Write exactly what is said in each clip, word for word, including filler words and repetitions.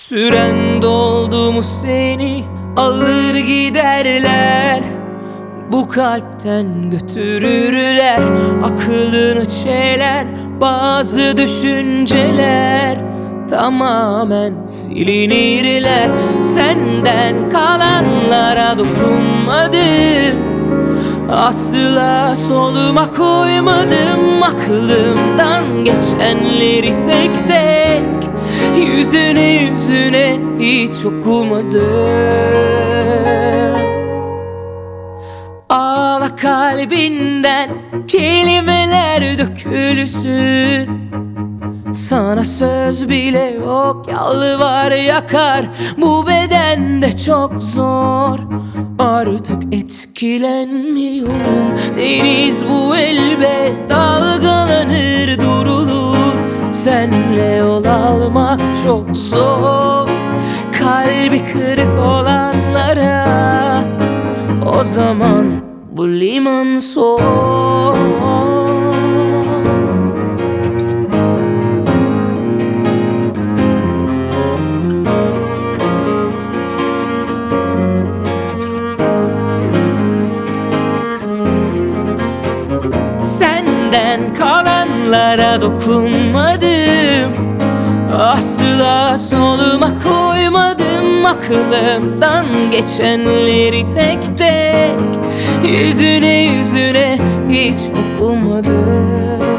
Süren doldu mu seni alır giderler, bu kalpten götürürler akılını çeler. Bazı düşünceler tamamen silinirler. Senden kalanlara dokunmadım, asla soluma koymadım. Aklımdan geçenleri tek tek yüzüne yüzüne hiç okumadım. Ağla kalbinden kelimeler dökülsün. Sana söz bile yok, yalvar yakar, bu bedende çok zor. Artık etkilenmiyorum, deniz bu elbet dalgalanır durulur. Senle yol almak çok zor, kalbi kırık olanlara o zaman bu liman son. Senden kalanlara dokunmadım, asla soluma koymadım. Aklımdan geçenleri tek tek yüzüne yüzüne hiç okumadım.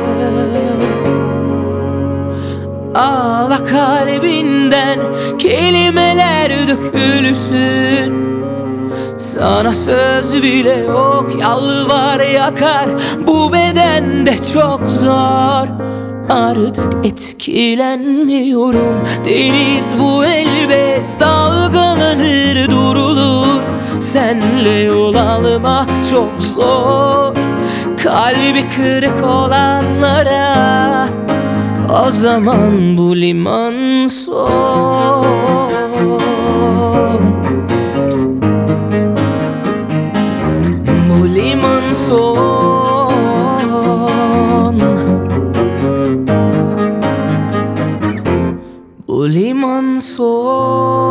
Ağla kalbinden kelimeler dökülsün. Sana söz bile yok, yalvar yakar, bu bedende çok zor. Artık etkilenmiyorum, deniz bu elbet dalgalanır durulur. Senle yol almak çok zor, kalbi kırık olanlara o zaman bu liman son. Bu liman son. Bu liman son.